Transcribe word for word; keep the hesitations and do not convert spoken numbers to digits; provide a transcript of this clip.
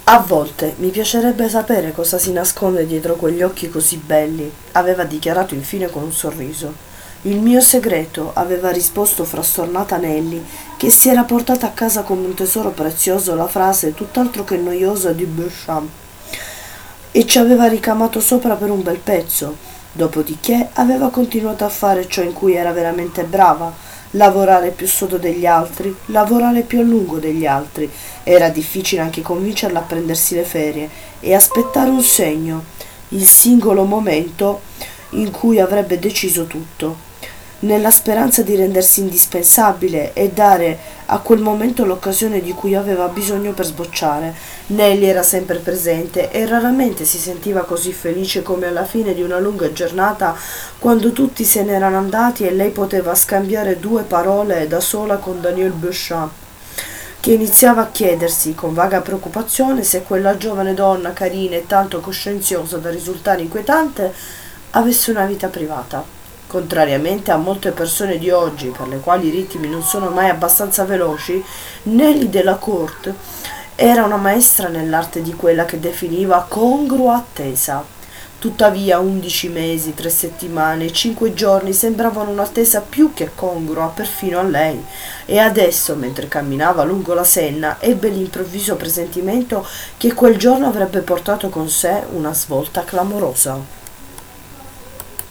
A volte mi piacerebbe sapere cosa si nasconde dietro quegli occhi così belli, aveva dichiarato infine con un sorriso. Il mio segreto, aveva risposto frastornata Nelly, che si era portata a casa come un tesoro prezioso la frase tutt'altro che noiosa di Beauchamp e ci aveva ricamato sopra per un bel pezzo. Dopodiché aveva continuato a fare ciò in cui era veramente brava, lavorare più sodo degli altri, lavorare più a lungo degli altri. Era difficile anche convincerla a prendersi le ferie e aspettare un segno, il singolo momento in cui avrebbe deciso tutto, nella speranza di rendersi indispensabile e dare a quel momento l'occasione di cui aveva bisogno per sbocciare. Nelly era sempre presente e raramente si sentiva così felice come alla fine di una lunga giornata, quando tutti se n'erano andati e lei poteva scambiare due parole da sola con Daniel Beauchamp, che iniziava a chiedersi con vaga preoccupazione se quella giovane donna carina e tanto coscienziosa da risultare inquietante avesse una vita privata. Contrariamente a molte persone di oggi, per le quali i ritmi non sono mai abbastanza veloci, Nelly Delacourt era una maestra nell'arte di quella che definiva congrua attesa. Tuttavia undici mesi, tre settimane e cinque giorni sembravano un'attesa più che congrua perfino a lei, e adesso, mentre camminava lungo la Senna, ebbe l'improvviso presentimento che quel giorno avrebbe portato con sé una svolta clamorosa.